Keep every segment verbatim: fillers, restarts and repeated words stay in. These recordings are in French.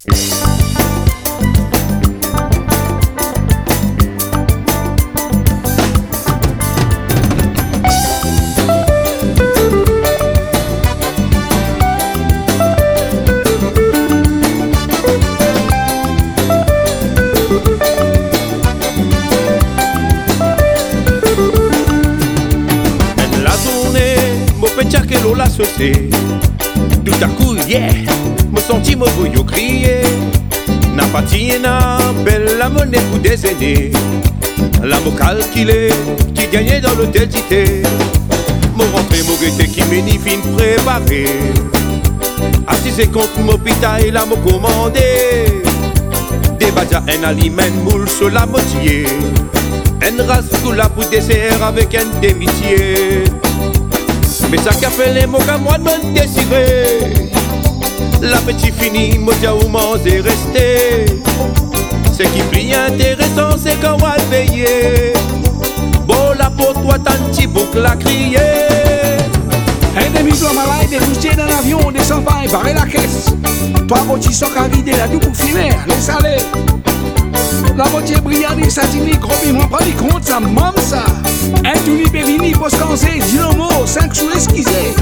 Que l'on l'a sauté. Tout à coup, yeah, me senti me bouillot crier. N'a pas tiena, belle la monnaie pour des aînés. La me calculé, qui gagnait dans l'hôtel d'ité. Mon rentré, mon guetté qui m'énifine préparé. Assis et contre mon pita et la me commandé. Des badja un aliment moule sur la moitié. Un rascoula pour dessert avec un démitier. Mais ça qu'a fait les mots qu'à moi de me désirer. La petite finie, moi j'ai où manger resté. Ce qui plie intéressant, c'est quand on va payer. Bon, la pour toi, t'as un petit boucle à crier. Un demi-blanc malade, dérouché dans l'avion, descend pas et barrer la caisse. Toi, petit soc à vider la double filaire, laisse aller. La moitié brillante, satinique, gros bimon, prends les comptes, ça m'aime ça. Un touni bévini, poscansé, dynamo, cinq sous esquissé.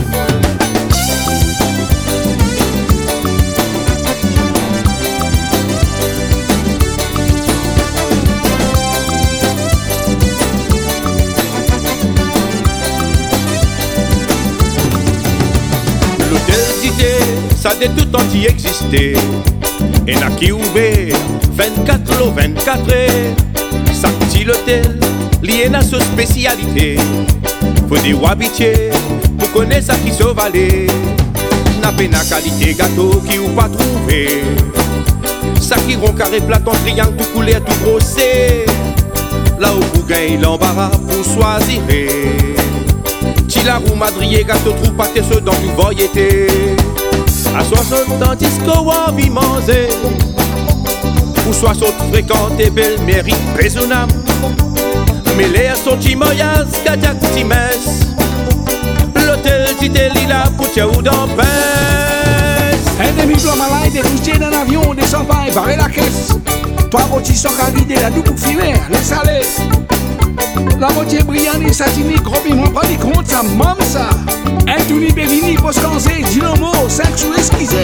L'hôtel d'idée, ça de tout entier existé. Et n'a qui ouvert vingt-quatre lots, vingt-quatre heures. Ça petit l'hôtel, lié à sa spécialité. Faut dire ou habitué, pour connaître ça qui sauve aller. N'a pas la qualité gâteau qui ou pas trouvé. Ça qui rond carré platon, triangle, tout coulé, tout brossé. Là où vous gagnez l'embarras pour choisir. Si la roue madrier gâteau trouve pas tes ceux dans du voyété. À soixante ans, disco ou envie manger. Ou soixante fréquente et belle mérite raisonnable. Mais l'air sont timoyas, kadiak timès. L'hôtel d'Ité lila pour ou dans pèse. Un demi-blanc malade, dérouché dans l'avion, descend pas et barrer la caisse. Toi, petit soc à vider la double filaire, laisse aller. La moitié brillante et satinique, gros bimon, prends les comptes, ça m'aime ça. Un touni bévini, poscansé, dynamo, cinq sous esquissé.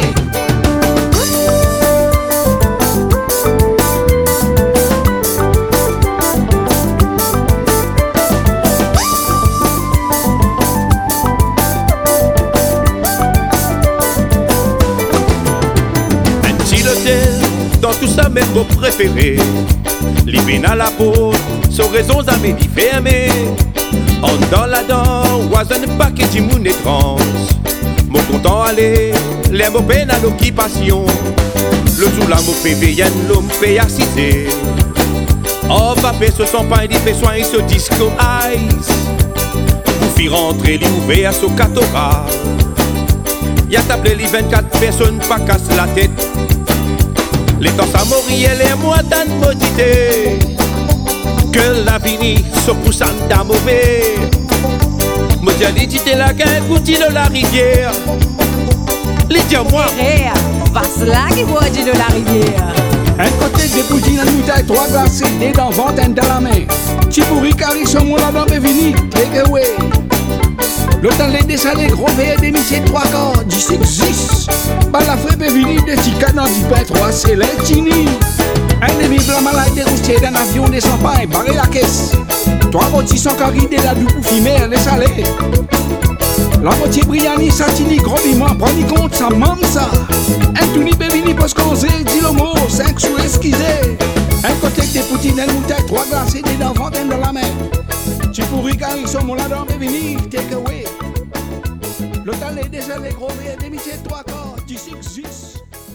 Dans tout ça, même vos préférés. Les peines à la peau, sans raisons à mes fermées. En dans la dent, oiseau pas que du monde étrange. Mon content aller, les mots peine à l'occupation. Le sous la mot fait veiller, l'homme fait assister. Oh, papé, ce sont pas des soins, ce disco ice. Vous fit rentrer l'ouvert à ce catora. Y'a tablé les vingt-quatre personnes, pas casse la tête. Les temps à mourir, les mois d'an maudité. Que la fini, se poussant à mauvais. Mondialité la guerre, goûter de la rivière. Les diamants. Vasse-là qui boit de la rivière. Un côté de poutine, un moutaille, trois glacés, des dents, vingtaine dans la main. Chipouri, carré, sur mon ladon, est venu, take away. Le temps les dessalés, gros verre, des missiers, trois corps, du six. Bah la frappe est venue, des petits canons, du pain, trois, c'est les tini. Un demi-blanc malade, dérouché d'un avion, descend pas et barrer la caisse. Trois petits sont carridés, la double fumée, laisse aller. La moitié brillante, satinique, gros bimon, prends les comptes, ça m'aime ça. Un touni bévini, poscansé, dis le mot, cinq sous esquissé. Un côté des poutines, un moutaille, trois glacés, des dents, vingtaine dans la main. Tu pourris quand ils sont mon ladon, bévini, take away. Le temps les déjà les gros verres, des métiers, trois corps, du six.